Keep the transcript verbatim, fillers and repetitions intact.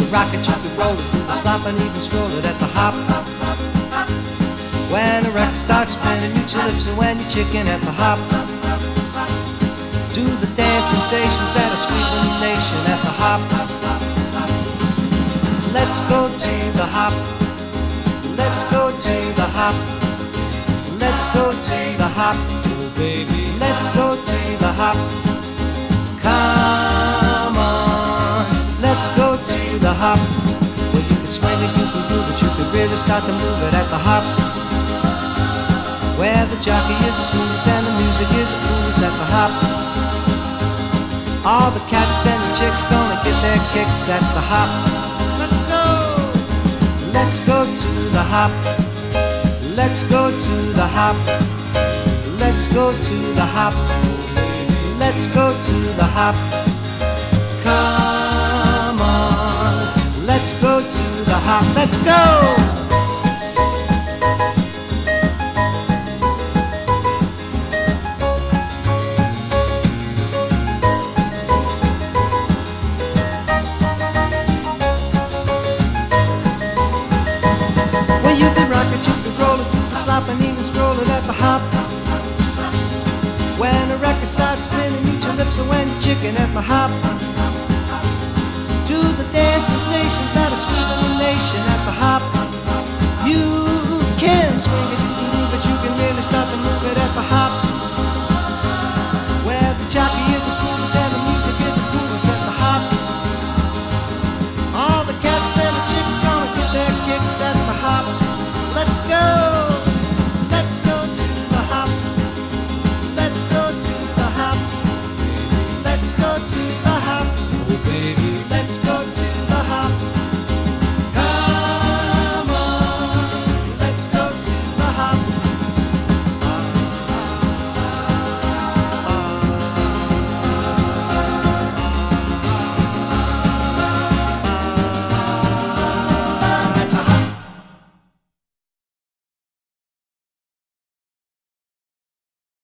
rock it, you can roll it, do the slop and even stroll it at the hop. When a record starts spinning, mute your lips and when you're chicken at the hop. Do the dance sensations that are sweeping the nation at the hop. Let's go to the hop. Let's go to the hop. Let's go to the hop. Oh baby, let's go to the hop. Come on, let's go to the hop. Well, you can swing it, you can groove it, you can really start to move it at the hop. Where the jockey is the smoothest and the music is the coolest at the hop. All the cats and the chicks gonna get their kicks at the hop. Let's go! Let's go to the hop. Let's go to the hop. Let's go to the hop. Let's go to the hop. Come on. Let's go to the hop. Let's go! And even stroll it at the hop. When a record starts spinning, eat your lips and when you're chicken at the hop. Do the dance sensations that are sweeping the nation at the hop. You can swing it, you can move it, you can really start to move it at the hop.